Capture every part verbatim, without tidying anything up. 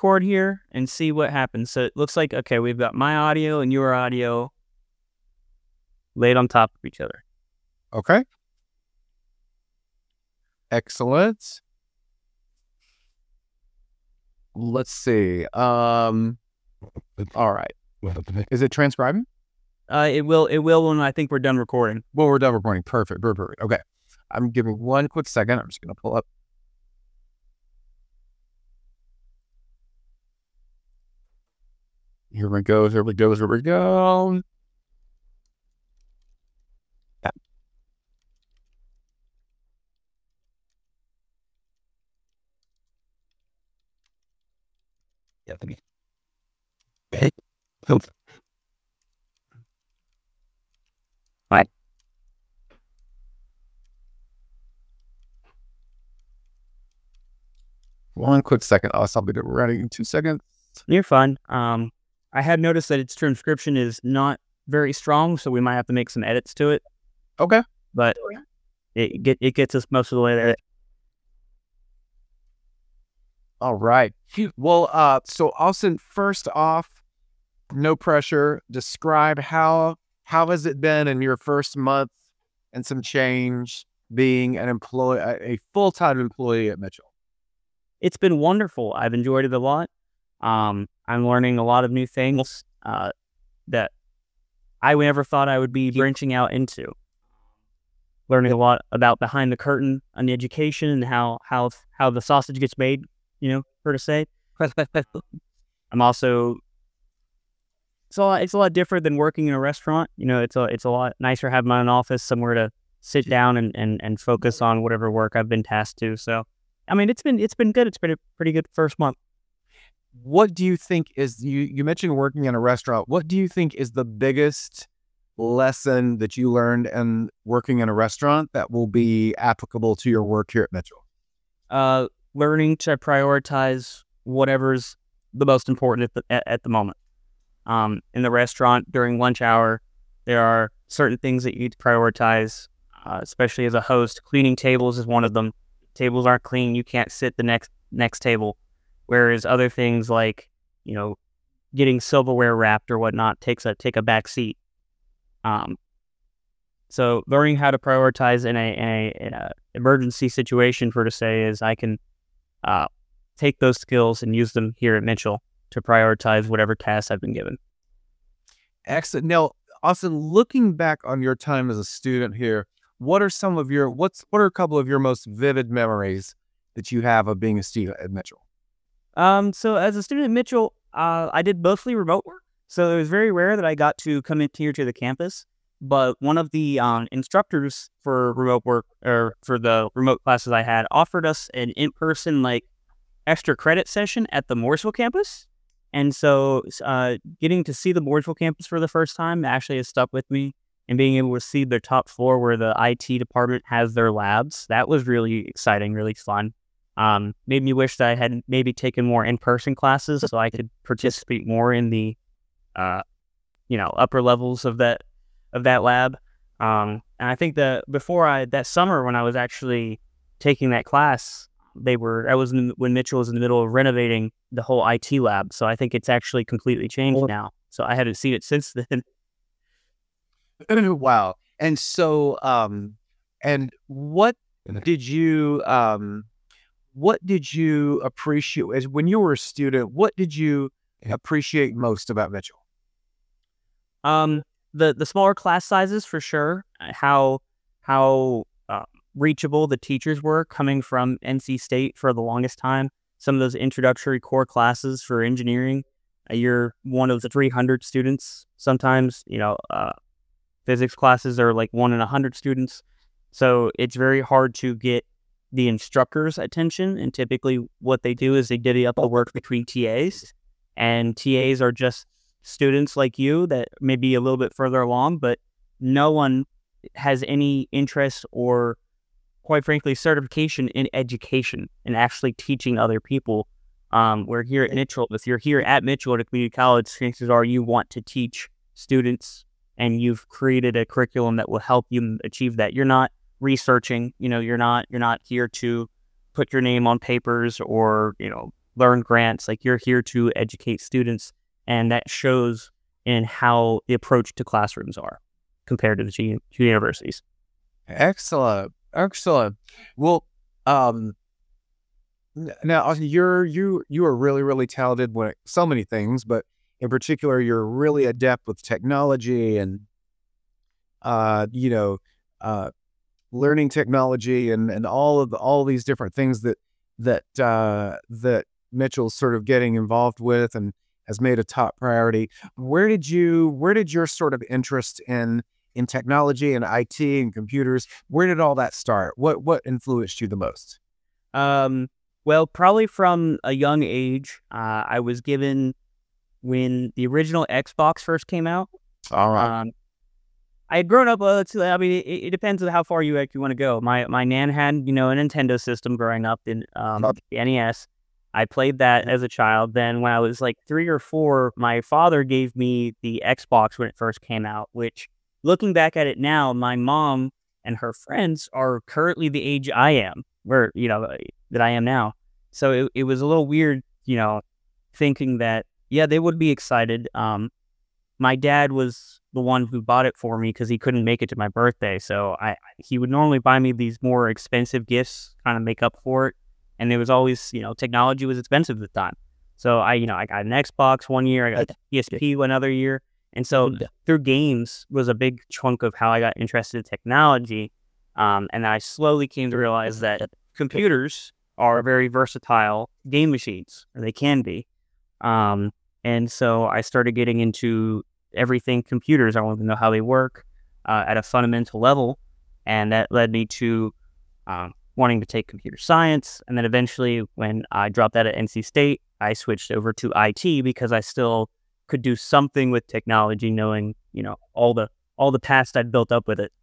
record here and see what happens. So it looks like, okay, we've got my audio and your audio laid on top of each other. Okay. Excellent. Let's see. Um, all right. Is it transcribing? Uh, it will, it will when I think we're done recording. Well, we're done recording. Perfect. Perfect. Okay. I'm giving one quick second. I'm just going to pull up. Here we go. Here we go. Here we go. Yeah. Yeah. Okay. Right. One quick second. I'll stop it ready in two seconds. You're fine. Um, I had noticed that its transcription is not very strong, so we might have to make some edits to it. Okay. But it get it gets us most of the way there. All right. Well, uh, so Austin, first off, no pressure. Describe how how has it been in your first month and some change being an employee, a full-time employee at Mitchell? It's been wonderful. I've enjoyed it a lot. Um, I'm learning a lot of new things uh, that I never thought I would be branching out into. Learning a lot about behind the curtain on the education and how how how the sausage gets made, you know, per to say. I'm also it's a lot it's a lot different than working in a restaurant. You know, it's a it's a lot nicer having my own office, somewhere to sit down and, and, and focus on whatever work I've been tasked to. So I mean it's been it's been good. It's been a pretty good first month. What do you think is you you mentioned working in a restaurant. What do you think is the biggest lesson that you learned in working in a restaurant that will be applicable to your work here at Mitchell? Uh, learning to prioritize whatever's the most important at the, at, at the moment. Um, in the restaurant during lunch hour, there are certain things that you need to prioritize, uh, especially as a host. Cleaning tables is one of them. Tables aren't clean, you can't sit the next next table. Whereas other things like, you know, getting silverware wrapped or whatnot takes a take a back seat. Um, so learning how to prioritize in a, in a, in a emergency situation, for to say, is I can uh, take those skills and use them here at Mitchell to prioritize whatever tasks I've been given. Excellent. Now, Austin, looking back on your time as a student here, what are some of your what's what are a couple of your most vivid memories that you have of being a student at Mitchell? Um, so as a student at Mitchell, uh, I did mostly remote work. So it was very rare that I got to come in here to the campus. But one of the um, instructors for remote work, or for the remote classes I had, offered us an in-person, like, extra credit session at the Mooresville campus. And so uh, getting to see the Mooresville campus for the first time actually has stuck with me. And being able to see the top floor where the I T department has their labs, that was really exciting, really fun. Um, made me wish that I had maybe taken more in-person classes so I could participate more in the, uh, you know, upper levels of that of that lab. Um, and I think that before I that summer when I was actually taking that class, they were I was in, when Mitchell was in the middle of renovating the whole I T lab. So I think it's actually completely changed now. So I hadn't seen it since then. Wow. And so, um, and what did you, um, what did you appreciate as when you were a student? What did you appreciate most about Mitchell? Um, the the smaller class sizes for sure. How how uh, reachable the teachers were coming from N C State for the longest time. Some of those introductory core classes for engineering, uh, you're one of the three hundred students. Sometimes, you know, uh, physics classes are like one in a hundred students. So it's very hard to get the instructor's attention. And typically what they do is they divvy up the work between T As. And T As are just students like you that may be a little bit further along, but no one has any interest or, quite frankly, certification in education and actually teaching other people. Um, we're here at Mitchell. If you're here at Mitchell at a community college, chances are you want to teach students and you've created a curriculum that will help you achieve that. You're not researching, you know, you're not, you're not here to put your name on papers or, you know, learn grants. Like, you're here to educate students, and that shows in how the approach to classrooms are compared to the G- to universities. Excellent, excellent. Well, um, n- now Austin, you're you you are really really talented when it, so many things, but in particular, you're really adept with technology and uh, you know, uh, learning technology and and all of the, all these different things that that uh, that Mitchell's sort of getting involved with and has made a top priority. Where did you where did your sort of interest in in technology and I T and computers, where did all that start? What what influenced you the most? Um, well, probably from a young age, uh, I was given when the original Xbox first came out. All right. Um, I had grown up. Uh, to, I mean, it, it depends on how far you actually want to go. My my nan had, you know, a Nintendo system growing up in um, the N E S. I played that as a child. Then when I was like three or four, my father gave me the Xbox when it first came out. Which, looking back at it now, my mom and her friends are currently the age I am, where you know that I am now. So it it was a little weird, you know, thinking that yeah they would be excited. Um, my dad was the one who bought it for me because he couldn't make it to my birthday. So I he would normally buy me these more expensive gifts, kind of make up for it. And it was always, you know, technology was expensive at the time. So I, you know, I got an Xbox one year, I got a P S P another year. And so through games was a big chunk of how I got interested in technology. Um, and I slowly came to realize that computers are very versatile game machines, or they can be. Um, and so I started getting into everything computers. I wanted to know how they work uh, at a fundamental level. And that led me to um, wanting to take computer science. And then eventually, when I dropped out at N C State, I switched over to I T because I still could do something with technology, knowing, you know, all the all the past I'd built up with it.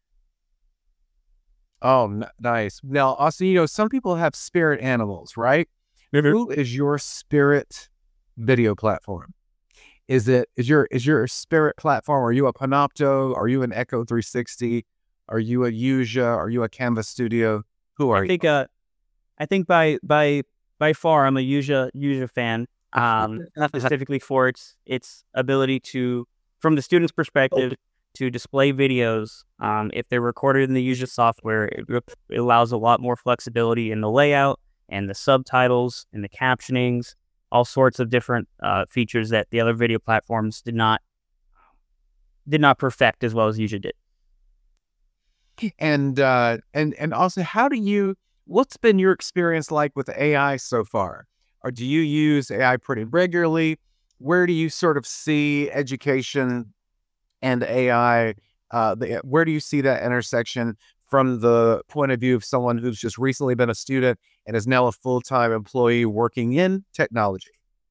Oh, n- nice. Now, also, you know, some people have spirit animals, right? Mm-hmm. Who is your spirit video platform? Is it is your is your spirit platform? Are you a Panopto? Are you an Echo three sixty? Are you a Yuja? Are you a Canvas Studio? Who are I think, uh, I think by by by far, I'm a Yuja Yuja fan. Um, specifically for its its ability to, from the student's perspective, to display videos. Um, if they're recorded in the Yuja software, it, it allows a lot more flexibility in the layout and the subtitles and the captionings, all sorts of different uh, features that the other video platforms did not did not perfect as well as Yuja did. And uh, and and also, how do you? What's been your experience like with A I so far? Or do you use A I pretty regularly? Where do you sort of see education and A I? Uh, the, where do you see that intersection from the point of view of someone who's just recently been a student and is now a full-time employee working in technology?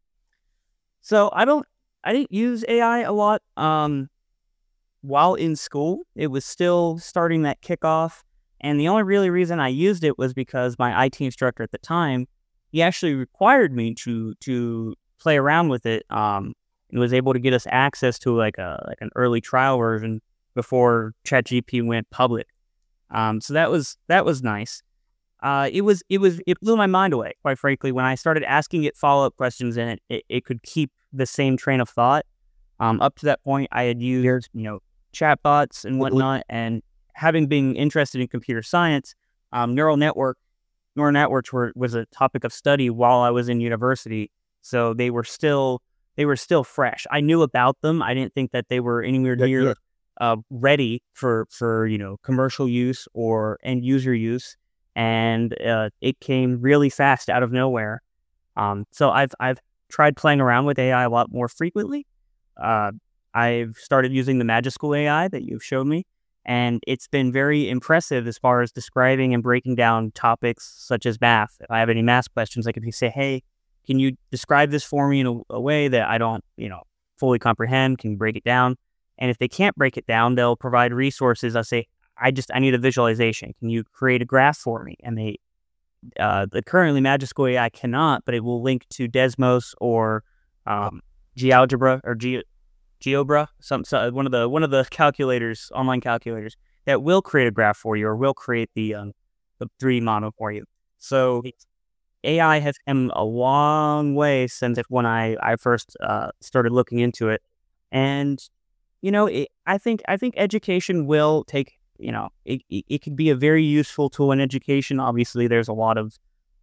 So I don't, I didn't use A I a lot. Um, while in school, it was still starting that kickoff, and the only really reason I used it was because my I T instructor at the time, he actually required me to to play around with it. Um, and was able to get us access to like a like an early trial version before ChatGPT went public. Um, so that was that was nice. Uh, it was it was it blew my mind away, quite frankly, when I started asking it follow up questions, and it, it it could keep the same train of thought. Um, up to that point, I had used, you know, chatbots and whatnot, and having been interested in computer science, um, neural network neural networks were was a topic of study while I was in university. So they were still they were still fresh. I knew about them. I didn't think that they were anywhere Yeah, near yeah. uh, ready for for you know commercial use or end user use, and uh, it came really fast out of nowhere. Um, so I've I've tried playing around with A I a lot more frequently. Uh, I've started using the Magischool A I that you've showed me, and it's been very impressive as far as describing and breaking down topics such as math. If I have any math questions, like if you say, "Hey, can you describe this for me in a, a way that I don't, you know, fully comprehend? Can you break it down?" And if they can't break it down, they'll provide resources. I'll say, "I just I need a visualization. Can you create a graph for me?" And they uh, the currently Magischool A I cannot, but it will link to Desmos or um, GeoGebra or Ge- GeoBra, some, so one of the one of the calculators, online calculators that will create a graph for you or will create the um, the three D model for you. So A I has come a long way since if when I I first uh, started looking into it, and you know, it, I think I think education will take. You know, it, it it could be a very useful tool in education. Obviously, there's a lot of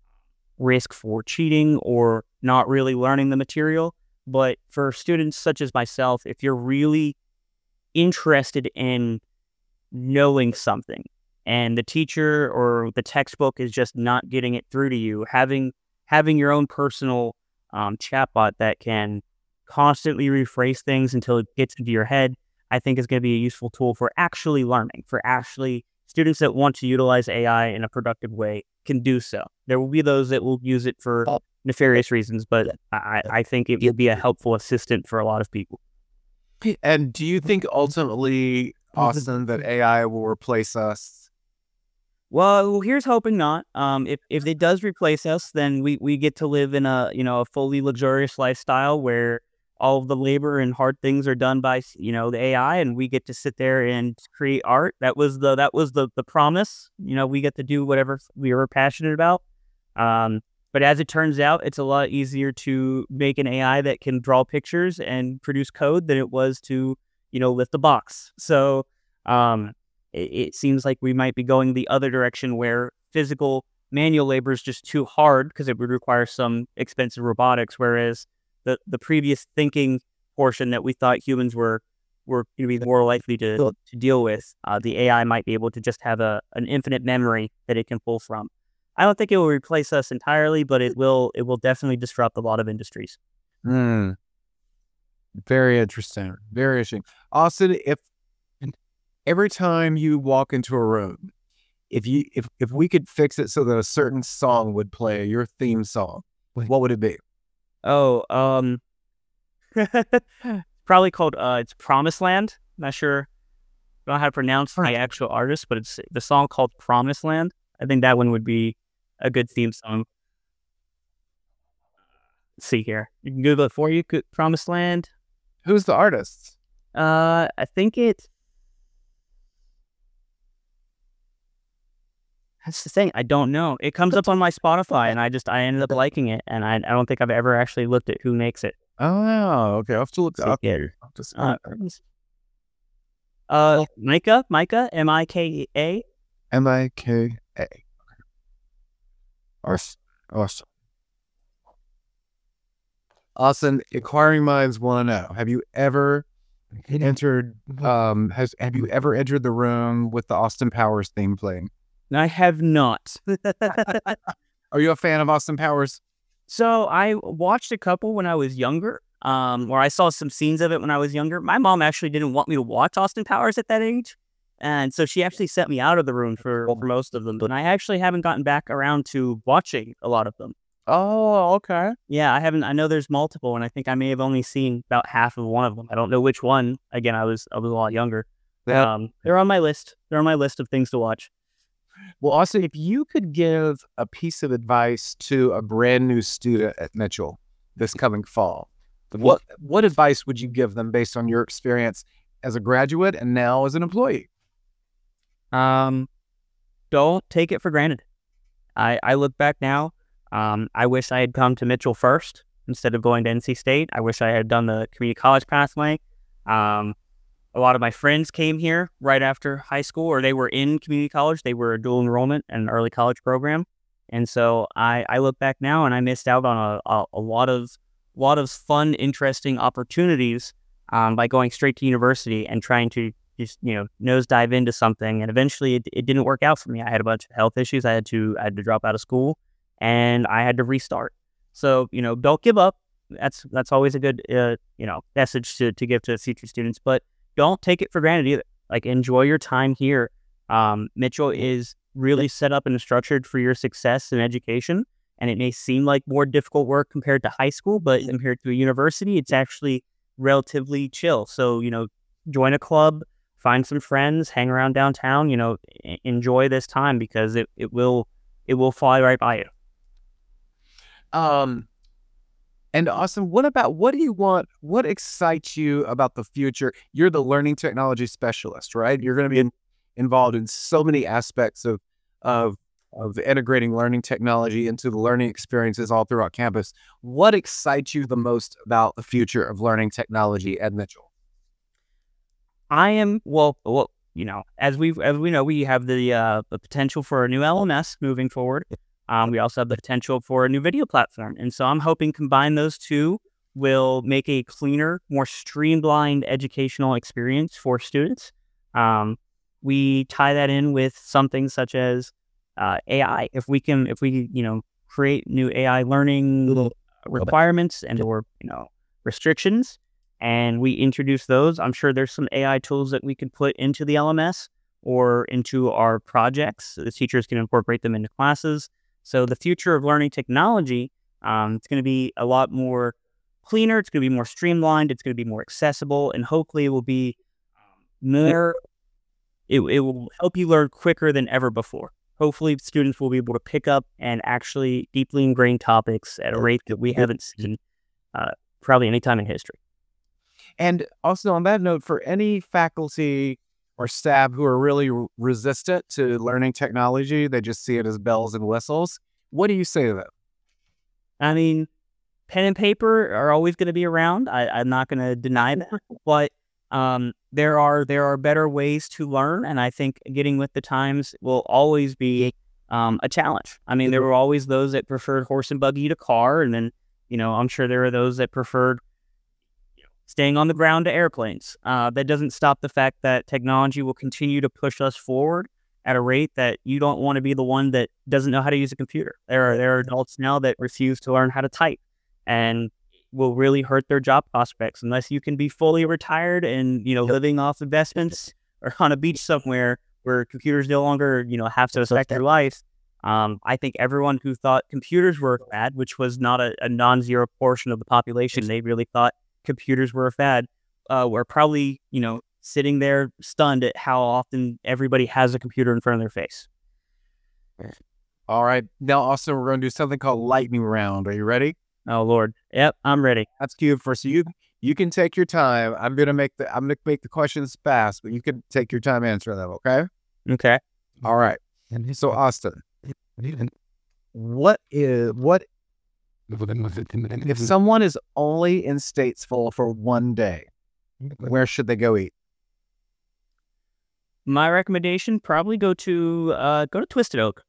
risk for cheating or not really learning the material. But for students such as myself, if you're really interested in knowing something and the teacher or the textbook is just not getting it through to you, having having your own personal um, chatbot that can constantly rephrase things until it gets into your head, I think is going to be a useful tool for actually learning, for actually students that want to utilize A I in a productive way can do so. There will be those that will use it for nefarious reasons, but I, I think it would be a helpful assistant for a lot of people. And do you think ultimately, Austin, that A I will replace us? Well, here's hoping not. Um, if if it does replace us, then we, we get to live in a you know a fully luxurious lifestyle where all of the labor and hard things are done by you know the A I, and we get to sit there and create art. That was the that was the the promise. You know, we get to do whatever we were passionate about. Um, but as it turns out, it's a lot easier to make an A I that can draw pictures and produce code than it was to you know lift a box. So um, it, it seems like we might be going the other direction where physical manual labor is just too hard because it would require some expensive robotics, whereas the, the previous thinking portion that we thought humans were were going to be more likely to, to deal with, uh, the A I might be able to just have a an infinite memory that it can pull from. I don't think it will replace us entirely, but it will it will definitely disrupt a lot of industries. Hmm. Very interesting. Very interesting. Austin, if every time you walk into a room, if you if if we could fix it so that a certain song would play, your theme song, what would it be? Oh, um, probably called uh, it's Promised Land. Not sure, don't know how to pronounce my actual artist, but it's the song called Promised Land. I think that one would be a good theme song. Let's see here, you can Google it for you. Good- Promised Land. Who's the artist? Uh, I think it. That's the thing. I don't know. It comes up on my Spotify, and I just I ended up liking it, and I I don't think I've ever actually looked at who makes it. Oh, okay. I'll have to look See up. here. I'll just- Uh, uh, Micah, Micah, M I K A. M I K A. Awesome. Awesome. Austin, inquiring minds want to know: have you ever entered? Um, has have you ever entered the room with the Austin Powers theme playing? I have not. Are you a fan of Austin Powers? So I watched a couple when I was younger, um, or I saw some scenes of it when I was younger. My mom actually didn't want me to watch Austin Powers at that age, and so she actually sent me out of the room for, for most of them. But I actually haven't gotten back around to watching a lot of them. Oh, okay. Yeah, I haven't. I know there's multiple, and I think I may have only seen about half of one of them. I don't know which one. Again, I was I was a lot younger. Yeah. Um, they're on my list. They're on my list of things to watch. Well, Austin, if you could give a piece of advice to a brand new student at Mitchell this coming fall, what what advice would you give them based on your experience as a graduate and now as an employee? Um, don't take it for granted. I I look back now. Um, I wish I had come to Mitchell first instead of going to N C State. I wish I had done the community college pathway. Um, a lot of my friends came here right after high school, or they were in community college. They were a dual enrollment and an early college program. And so I, I look back now and I missed out on a, a, a lot of lot of fun, interesting opportunities um, by going straight to university and trying to just, you know, nosedive into something. And eventually it, it didn't work out for me. I had a bunch of health issues. I had to I had to drop out of school and I had to restart. So, you know, don't give up. That's that's always a good, uh, you know, message to, to give to future students. But don't take it for granted either. Like, enjoy your time here. Um, Mitchell is really set up and structured for your success in education. And it may seem like more difficult work compared to high school, but compared to a university, it's actually relatively chill. So, you know, join a club, find some friends, hang around downtown, you know, enjoy this time because it, it will it will fly right by you. Um, and Austin, what about, what do you want, what excites you about the future? You're the learning technology specialist, right? You're going to be in, involved in so many aspects of, of of integrating learning technology into the learning experiences all throughout campus. What excites you the most about the future of learning technology at Mitchell? I am well. Well, you know, as we as we know, we have the uh, the potential for a new L M S moving forward. Um, we also have the potential for a new video platform, and so I'm hoping combine those two will make a cleaner, more streamlined educational experience for students. Um, we tie that in with something such as uh, A I. If we can, if we you know create new A I learning requirements and or you know restrictions, and we introduce those, I'm sure there's some A I tools that we can put into the L M S or into our projects. The teachers can incorporate them into classes. So the future of learning technology, um, it's going to be a lot more cleaner. It's going to be more streamlined. It's going to be more accessible, and hopefully it will be more. It, it will help you learn quicker than ever before. Hopefully, students will be able to pick up and actually deeply ingrain topics at a rate that we haven't seen uh, probably any time in history. And also on that note, for any faculty or staff who are really r- resistant to learning technology, they just see it as bells and whistles. What do you say to them? I mean, pen and paper are always going to be around. I, I'm not going to deny that, but um, there are there are better ways to learn, and I think getting with the times will always be um, a challenge. I mean, there were always those that preferred horse and buggy to car, and then you know I'm sure there are those that preferred staying on the ground to airplanes. Uh, that doesn't stop the fact that technology will continue to push us forward at a rate that you don't want to be the one that doesn't know how to use a computer. There are there are adults now that refuse to learn how to type and will really hurt their job prospects unless you can be fully retired and, you know, living off investments or on a beach somewhere where computers no longer, you know, have to affect your life. Um, I think everyone who thought computers were a fad, which was not a, a non-zero portion of the population, they really thought computers were a fad, uh, were probably, you know, sitting there stunned at how often everybody has a computer in front of their face. All right. Now, also, we're going to do something called lightning round. Are you ready? Oh, Lord. Yep, I'm ready. That's cute for so you you can take your time. I'm gonna make the I'm gonna make the questions fast, but you can take your time answering them. Okay. Okay. All right. So, Austin, what is what if someone is only in Statesville for one day? Where should they go eat? My recommendation, probably go to uh, go to Twisted Oak.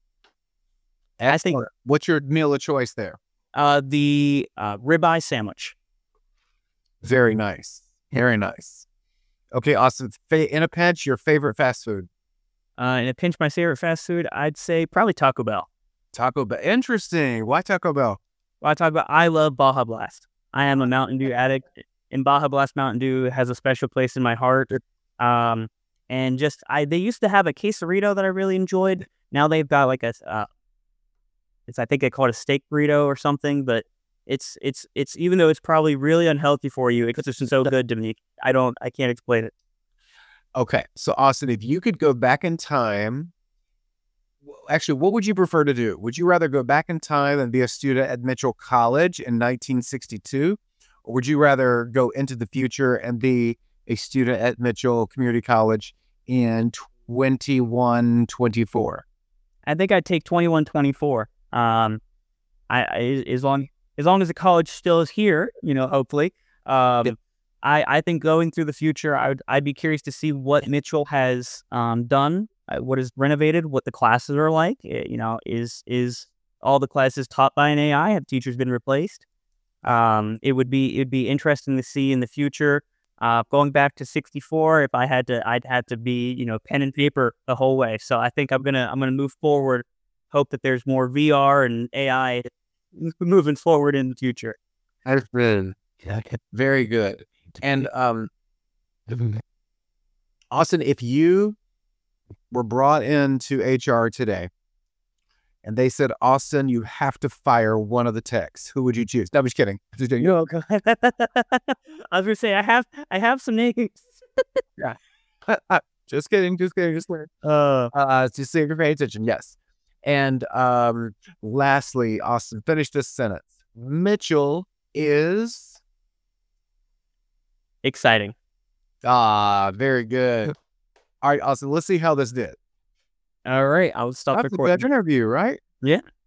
I think What's your meal of choice there? uh, the uh, ribeye sandwich. Very nice. Very nice. Okay, Austin, fa- in a pinch, your favorite fast food? Uh, in a pinch, my favorite fast food, I'd say probably Taco Bell. Taco Bell. Interesting. Why Taco Bell? Well, I talk about, I love Baja Blast. I am a Mountain Dew addict, and Baja Blast Mountain Dew has a special place in my heart. Um, and just, I they used to have a quesarito that I really enjoyed. Now they've got like a, uh, it's I think they call it a steak burrito or something. But it's it's it's even though it's probably really unhealthy for you, it's just so good to me. I don't, I can't explain it. Okay, so Austin, if you could go back in time, actually, what would you prefer to do? Would you rather go back in time and be a student at Mitchell College in nineteen sixty-two, or would you rather go into the future and be a student at Mitchell Community College in twenty-one twenty-four? I think I'd take twenty-one twenty-four. Um, I, I as long as long as the college still is here, you know, hopefully. Um, Yep. I I think going through the future, I would I'd be curious to see what Mitchell has um done, uh, what is renovated, what the classes are like. Eh, You know, is is all the classes taught by an A I? Have teachers been replaced? Um, it would be it'd be interesting to see in the future. Uh, going back to sixty-four, if I had to, I'd had to be, you know, pen and paper the whole way. So I think I'm gonna I'm gonna move forward. Hope that there's more V R and A I moving forward in the future. That's been very good. And um, Austin, if you were brought into H R today and they said, Austin, you have to fire one of the techs, who would you choose? No, I'm just kidding. Just kidding. No, I was gonna say I have I have some names. Just kidding. Just kidding. Just kidding. Uh, Uh, just so you're paying attention. Yes. And um, lastly, Austin, finish this sentence. Mitchell is exciting. ah very good. All right, Austin. Let's see how this did. All right, I'll stop That's a recording. good interview, right? Yeah.